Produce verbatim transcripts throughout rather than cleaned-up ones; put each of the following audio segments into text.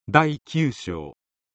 だいきゅう章。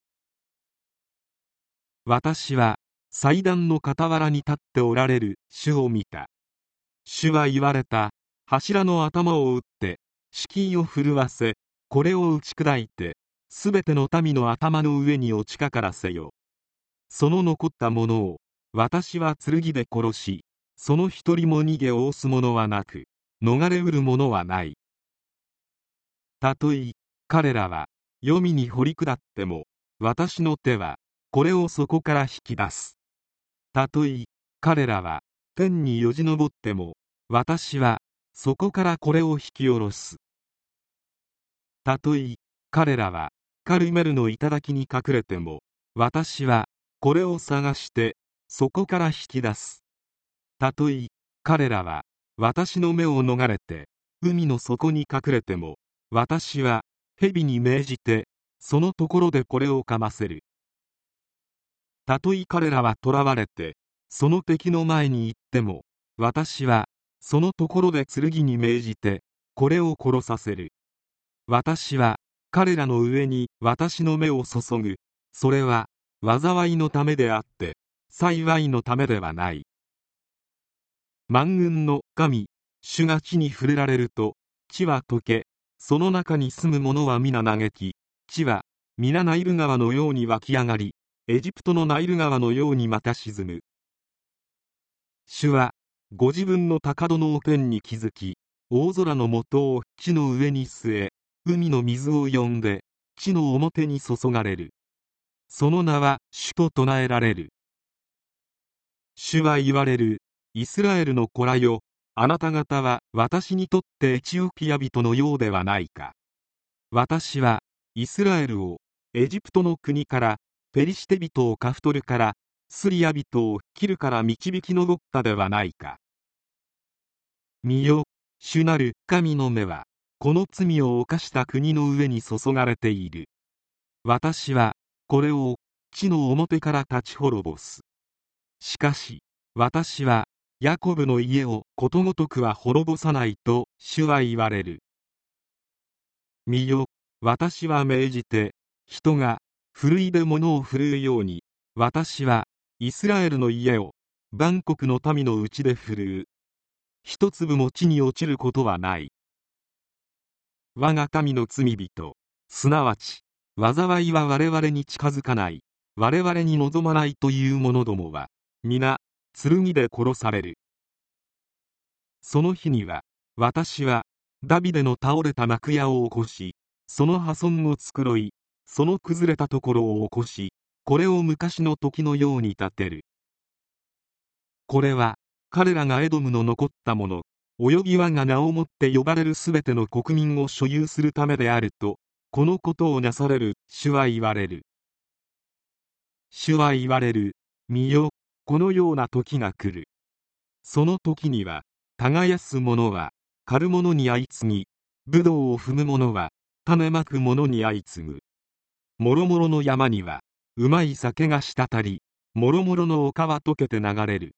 私は祭壇の傍らに立っておられる主を見た。主は言われた。柱の頭を打って敷居を震わせ、これを打ち砕いてすべての民の頭の上に落ちかからせよ。その残ったものを私は剣で殺し、その一人も逃げおおすものはなく、逃れうるものはない。たとえ彼らは黄泉に掘り下っても、私の手はこれをそこから引き出す。たとえ彼らは天によじ登っても、私はそこからこれを引き下ろす。たとえ彼らはカルメルの頂に隠れても、私はこれを探してそこから引き出す。たとえ彼らは私の目を逃れて海の底に隠れても、私は蛇に命じてそのところでこれを噛ませる。たとえ彼らは囚われてその敵の前に行っても、私はそのところで剣に命じてこれを殺させる。私は彼らの上に私の目を注ぐ。それは災いのためであって幸いのためではない。万軍の神主が地に触れられると、地は溶け、その中に住む者は皆嘆き、地は皆ナイル川のように湧き上がり、エジプトのナイル川のようにまた沈む。主はご自分の高殿を天に築き、大空の元を地の上に据え、海の水を呼んで地の表に注がれる。その名は主と唱えられる。主は言われる。イスラエルの子らよ、あなた方は私にとってエチオピア人のようではないか。私はイスラエルをエジプトの国から、ペリシテ人をカフトルから、スリア人をキルから導き上ったではないか。見よ、主なる神の目はこの罪を犯した国の上に注がれている。私はこれを地の表から立ち滅ぼす。しかし私はヤコブの家をことごとくは滅ぼさないと主は言われる。見よ、私は命じて人がふるいで物を振るうように、私はイスラエルの家を万国の民のうちで振るう。一粒も地に落ちることはない。我が神の罪人、すなわち災いは我々に近づかない、我々に望まないという者どもは皆剣で殺される。その日には私はダビデの倒れた幕屋を起こし、その破損を繕い、その崩れたところを起こし、これを昔の時のように建てる。これは彼らがエドムの残ったもの、および我が名をもって呼ばれるすべての国民を所有するためであると、このことをなされる主は言われる。主は言われる。見よ、このような時が来る。その時には耕す者は刈る者に相次ぎ、ブドウを踏む者は種まく者に相次ぐ。もろもろの山にはうまい酒が滴り、もろもろの丘は溶けて流れる。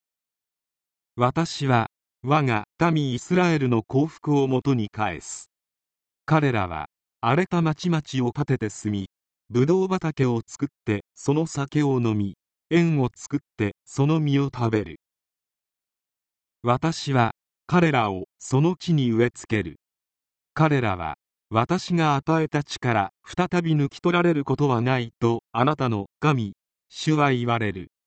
私は我が民イスラエルの幸福をもとに返す。彼らは荒れた町々を建てて住み、ブドウ畑を作ってその酒を飲み、園を作ってその実を食べる。私は彼らをその地に植え付ける。彼らは私が与えた地から再び抜き取られることはないとあなたの神主は言われる。